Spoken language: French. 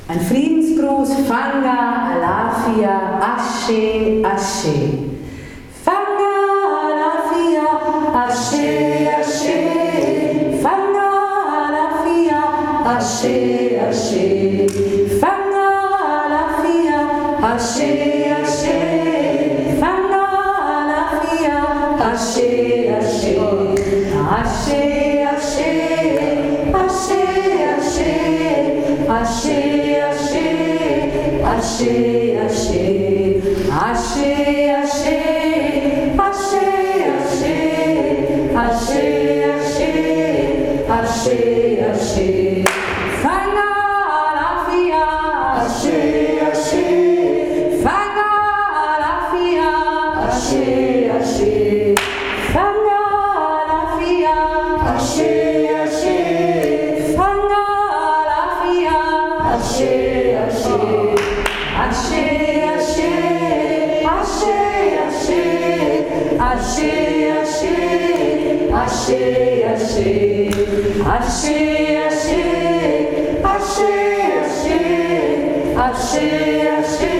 Ein Friedensgruß, Fanga, Alafia, Ashe, Ashe. Fanga, Alafia, Ashe, Ashe. Fanga, Alafia, Ashe, Ashe. Fanga, Alafia, Ashe, Ashe. Fanga, Alafia, Ashe, Ashe. Ashe, Ashe. Ashe, Ashe. Ashe, Ashe, Ashe, Ashe, Ashe, Ashe, Ashe, Ashe, Ashe, Ashe, Ashe, Fanga, Alafia, Ashe, Ashe, Fanga, Alafia, Ashe, Ashe, Fanga, Alafia, Ashe, Ashe, Fanga, Alafia, Ashe, Ashe, Ashe, Ashe, Ashe, Ashe, Ashe, Ashe, Ashe, Ashe, Ashe, Ashe, Ashe, Ashe, Ashe, Ashe.